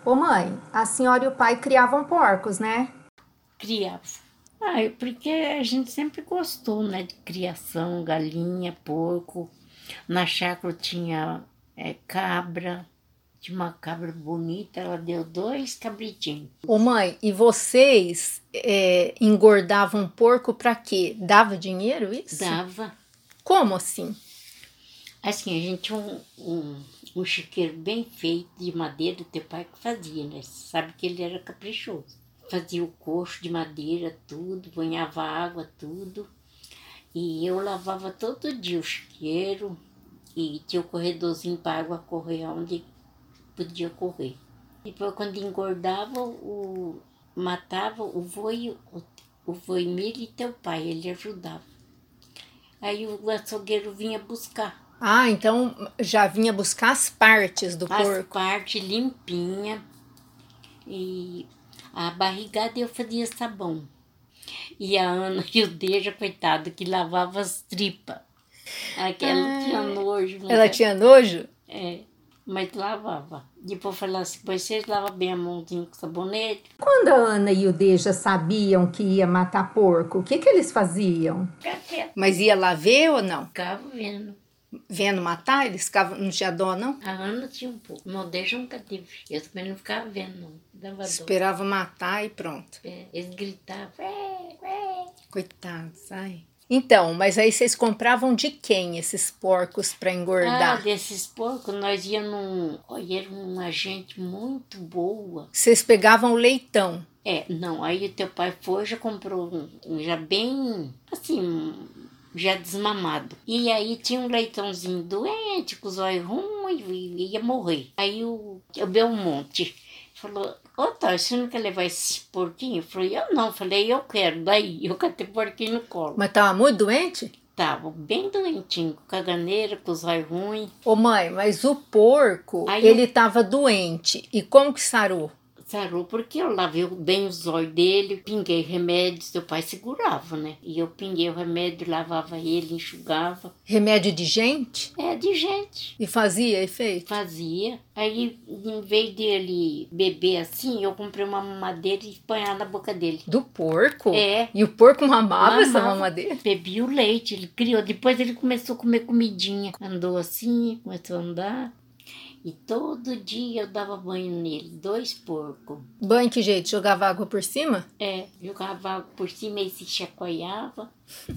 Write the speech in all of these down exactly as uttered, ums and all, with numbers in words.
Ô mãe, a senhora e o pai criavam porcos, né? Criava. Ah, é porque a gente sempre gostou, né, de criação, galinha, porco. Na chácara tinha é, cabra, tinha uma cabra bonita, ela deu dois cabritinhos. Ô mãe, e vocês é, engordavam porco pra quê? Dava dinheiro isso? Dava. Como assim? Assim, a gente tinha um, um, um chiqueiro bem feito de madeira, teu pai que fazia, né? Sabe que ele era caprichoso. Fazia o coxo de madeira, tudo, banhava água, tudo. E eu lavava todo dia o chiqueiro e tinha o corredorzinho para a água correr onde podia correr. Depois, quando engordava, o, matava o voi, o, o voi milho e teu pai, ele ajudava. Aí o açougueiro vinha buscar. Ah, então já vinha buscar as partes do As porco. As partes limpinhas. E a barrigada eu fazia sabão. E a Ana e o Deja, coitado, que lavava as tripas. Aquela ah, tinha nojo. Ela era... tinha nojo? É, mas lavava. Depois falava assim, pois vocês lavam bem a mãozinha com sabonete. Quando a Ana e o Deja sabiam que ia matar porco, o que que eles faziam? Café. Mas ia lá ver ou não? Ficava vendo. Vendo matar? Eles ficavam, não tinha dó, não? A Ana tinha um pouco. Não deixa nunca teve. Eu também não ficava vendo, não. Dava Esperava dó. Matar e pronto. É, eles gritavam. Ué, ué. Coitados, ai. Então, mas aí vocês compravam de quem esses porcos para engordar? Ah, desses porcos nós íamos num... Olha, era uma gente muito boa. Vocês pegavam o leitão? É, não. Aí o teu pai foi, já comprou um, já bem, assim... já desmamado. E aí tinha um leitãozinho doente, com os olhos ruins, e ia morrer. Aí o, o Belmonte falou, ô Thor, você não quer levar esse porquinho? Eu falei, eu não. Falei, eu quero. Daí eu catei o porquinho no colo. Mas tava muito doente? Tava bem doentinho, com caganeira, com os olhos ruins. Ô mãe, mas o porco, aí ele eu... tava doente. E como que sarou? Sarou porque eu lavei bem os olhos dele, pinguei remédio, seu pai segurava, né? E eu pinguei o remédio, lavava ele, enxugava. Remédio de gente? É, de gente. E fazia efeito? Fazia. Aí, em vez dele beber assim, eu comprei uma mamadeira e apanhar na boca dele. Do porco? É. E o porco mamava, mamava essa mamadeira? Bebia o leite, ele criou. Depois ele começou a comer comidinha. Andou assim, começou a andar. E todo dia eu dava banho nele, dois porcos. Banho que jeito? Jogava água por cima? É, jogava água por cima e se chacoalhava.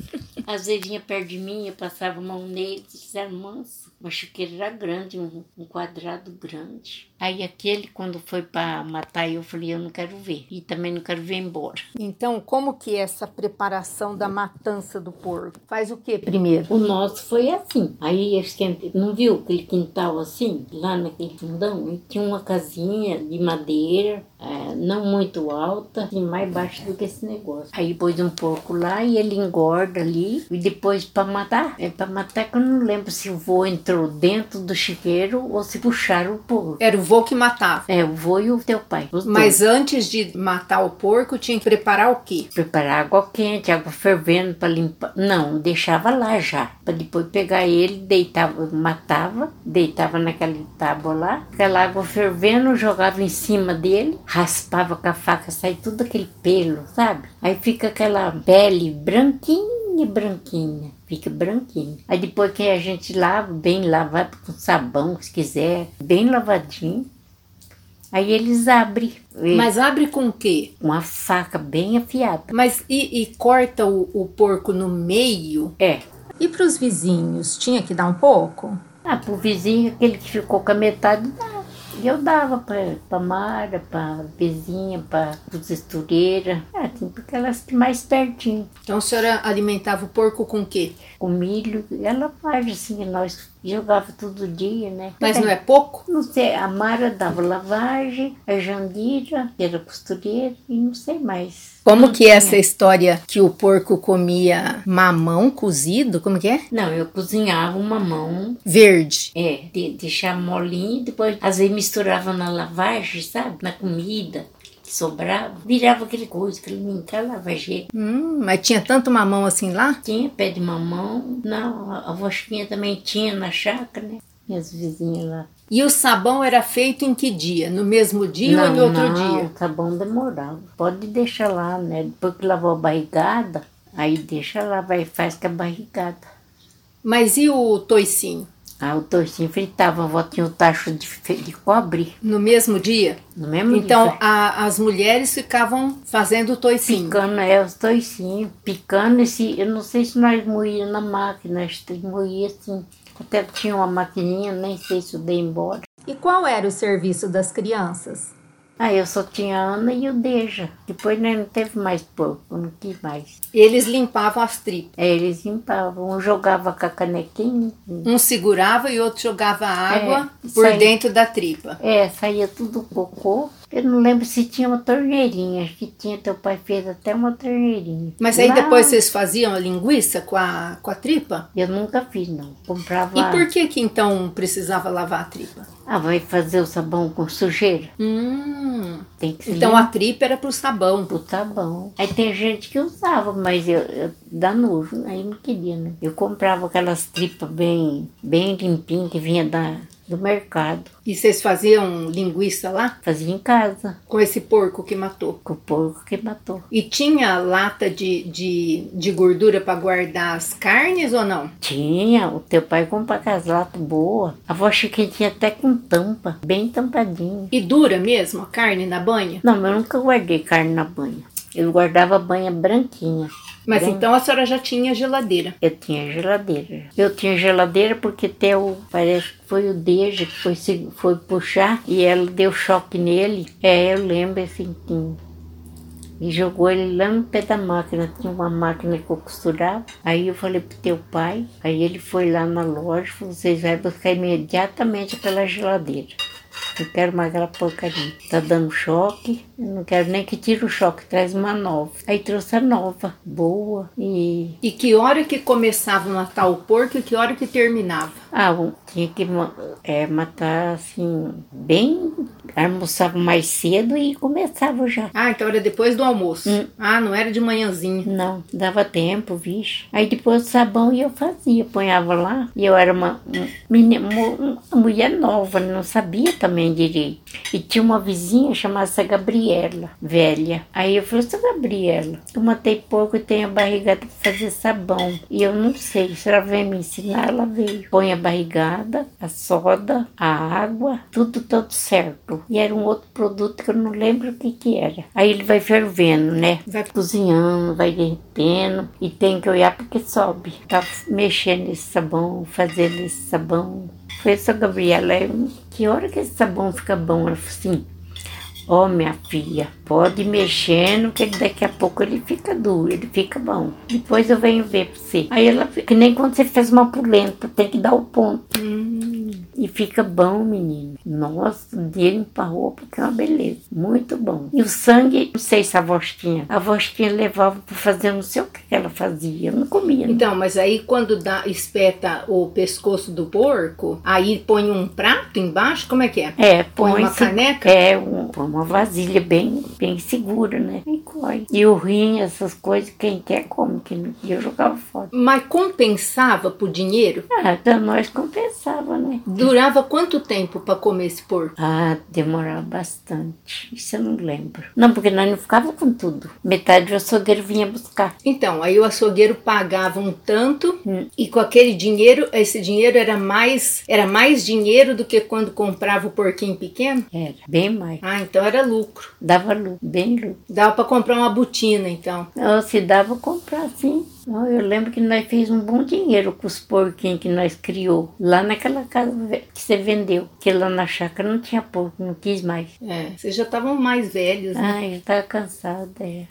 Às vezes vinha perto de mim, eu passava a mão nele, era manso. O chiqueiro era grande, um, um quadrado grande. Aí aquele, quando foi para matar, eu falei, eu não quero ver. E também não quero ver embora. Então, como que é essa preparação da matança do porco? Faz o que primeiro? O nosso foi assim. Aí, não viu aquele quintal assim? Lá naquele fundão? E tinha uma casinha de madeira, é, não muito alta, e mais baixa do que esse negócio. Aí pôs um porco lá e ele engorda ali. E depois, para matar, é para matar que eu não lembro se o vô entrou dentro do chiqueiro ou se puxaram o porco. Era o vô que matava? É, o vô e o teu pai. Mas dois. Antes de matar o porco, tinha que preparar o quê? Preparar água quente, água fervendo para limpar. Não, deixava lá já. Para depois pegar ele, deitava, matava, deitava naquela tábua lá. Aquela água fervendo, jogava em cima dele, raspava com a faca, sai tudo aquele pelo, sabe? Aí fica aquela pele branquinha, branquinha. Fica branquinho. Aí depois que a gente lava, bem lavado com sabão, se quiser, bem lavadinho. Aí eles abrem. Mas abre com o quê? Uma faca bem afiada. Mas e, e corta o, o porco no meio? É. E para os vizinhos, tinha que dar um pouco? Ah, pro vizinho, aquele que ficou com a metade, dava. Eu dava pra, pra Mara, pra vizinha, pra costureira. Ah, assim, porque elas mais pertinho. Então a senhora alimentava o porco com o quê? Com milho. Ela faz assim, nós jogava todo dia, né? Mas é, não é pouco? Não sei, a Mara dava lavagem, a Jandira era costureira e não sei mais. Como não que é essa história que o porco comia mamão cozido? Como que é? Não, eu cozinhava o mamão. Verde? É, de, deixava molinho e depois às vezes misturava na lavagem, sabe? Na comida. Sobrava, virava aquele coisa, aquele mincar lavageiro. Hum, mas tinha tanto mamão assim lá? Tinha pé de mamão. Não, a, a Vosquinha também tinha na chácara, né? Minhas vizinhas lá. E o sabão era feito em que dia? No mesmo dia não, ou em outro não, dia? O sabão demorava. Pode deixar lá, né? Depois que lavou a barrigada, aí deixa lá, vai faz com a barrigada. Mas e o toicinho? Ah, o toicinho fritava, a avó tinha o tacho de, de cobre. No mesmo dia? No mesmo então, dia. Então, as mulheres ficavam fazendo o toicinho? Picando, é, os toicinhos. Picando esse... Eu não sei se nós moíamos na máquina, acho que moía assim. Até tinha uma maquininha, nem sei se eu dei embora. E qual era o serviço das crianças? Ah, eu só tinha a Ana e o Deja. Depois né, não teve mais porco, não quis mais. Eles limpavam as tripas? É, eles limpavam. Um jogava com a canequinha. Um segurava e outro jogava água é, por saía, dentro da tripa? É, saía tudo cocô. Eu não lembro se tinha uma torneirinha. Acho que tinha, teu pai fez até uma torneirinha. Mas aí Lá, depois vocês faziam a linguiça com a, com a tripa? Eu nunca fiz, não. Comprava... E por que que então precisava lavar a tripa? Ah, vai fazer o sabão com sujeira? Hum, tem que então a tripa era pro sabão? Pro sabão. Aí tem gente que usava, mas eu, eu dá nojo, aí não queria, né? Eu comprava aquelas tripas bem, bem limpinhas que vinha da... do mercado. E vocês faziam linguiça lá? Fazia em casa. Com esse porco que matou? Com o porco que matou. E tinha lata de, de, de gordura para guardar as carnes ou não? Tinha. O teu pai comprava as latas boas. A avó Chiquinha tinha até com tampa, bem tampadinha. E dura mesmo a carne na banha? Não, mas eu nunca guardei carne na banha. Eu guardava a banha branquinha. Mas Bem... então a senhora já tinha geladeira? Eu tinha geladeira. Eu tinha geladeira porque até o, parece que foi o Deja que foi, foi puxar e ela deu choque nele. É, eu lembro assim que... E jogou ele lá no pé da máquina. Tinha uma máquina que eu costurava. Aí eu falei pro teu pai. Aí ele foi lá na loja. Falou, vocês vão buscar imediatamente aquela geladeira. Não quero mais aquela porcaria. Tá dando choque. Eu não quero nem que tire o choque. Traz uma nova. Aí trouxe a nova. Boa. E... E que hora que começava a matar o porco e que hora que terminava? Ah, tinha que é, matar assim, bem... Almoçava mais cedo e começava já. Ah, então era depois do almoço. Hum. Ah, não era de manhãzinha. Não, dava tempo, vixe. Aí depois do sabão eu fazia, ponhava lá. E eu era uma, menina, uma mulher nova, não sabia também direito. E tinha uma vizinha chamada Gabriela, velha. Aí eu falei, essa Gabriela, eu matei porco e tenho a barrigada para fazer sabão. E eu não sei, se ela veio me ensinar, ela veio. Põe a barrigada, a soda, a água, tudo, tudo certo. E era um outro produto que eu não lembro o que que era. Aí ele vai fervendo, né? Vai cozinhando, vai derretendo. E tem que olhar porque sobe. Tá mexendo nesse sabão, fazendo esse sabão. Foi essa Gabriela. Que hora que esse sabão fica bom? Ela falou assim, ó, oh, minha filha, pode ir mexendo que daqui a pouco ele fica duro, ele fica bom. Depois eu venho ver pra você. Aí ela fica, que nem quando você faz uma polenta, tem que dar o ponto. Hum. E fica bom, menino. Nossa, o dia limpa a roupa, que é uma beleza. Muito bom. E o sangue, não sei se a avó tinha. A avó tinha levava pra fazer, não sei o que ela fazia, eu não comia. Né? Então, mas aí quando dá, espeta o pescoço do porco, aí põe um prato embaixo, como é que é? É, põe, põe uma caneca? É, um, põe uma vasilha bem, bem segura, né? E coi. E o rim, essas coisas, quem quer come, quem não quer eu jogava fora. Mas compensava pro dinheiro? Ah, pra nós compensava, né? Durava quanto tempo para comer esse porco? Ah, demorava bastante. Isso eu não lembro. Não, porque nós não ficava com tudo. Metade do açougueiro vinha buscar. Então, aí o açougueiro pagava um tanto hum. e com aquele dinheiro, esse dinheiro era mais, era mais dinheiro do que quando comprava o porquinho pequeno? Era, bem mais. Ah, então era lucro. Dava lucro, bem lucro. Dava para comprar uma botina, então? Não, se dava comprar, sim. Eu lembro que nós fez um bom dinheiro com os porquinhos que nós criou. Lá naquela casa que você vendeu. Porque lá na chácara não tinha porco, não quis mais. É, vocês já estavam mais velhos, né? Ah, eu estava cansada, é.